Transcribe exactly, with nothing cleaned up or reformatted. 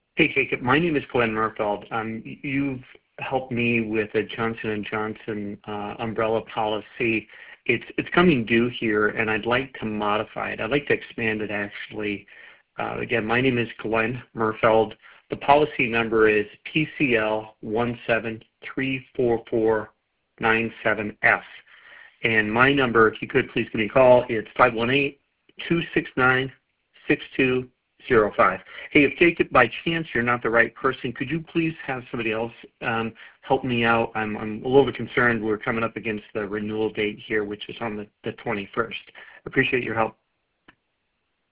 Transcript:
Hey, Jacob. My name is Glenn Murfeld. Um, you've helped me with a Johnson and Johnson uh, umbrella policy. It's it's coming due here, and I'd like to modify it. I'd like to expand it, actually. Uh, again, my name is Glenn Murfeld. The policy number is P C L one seven three four four nine seven F. And my number, if you could please give me a call, it's five one eight, two six nine, six two zero five. Hey, if Jacob, by chance you're not the right person, could you please have somebody else um, help me out? I'm, I'm a little bit concerned. We're coming up against the renewal date here, which is on the, the twenty-first. Appreciate your help.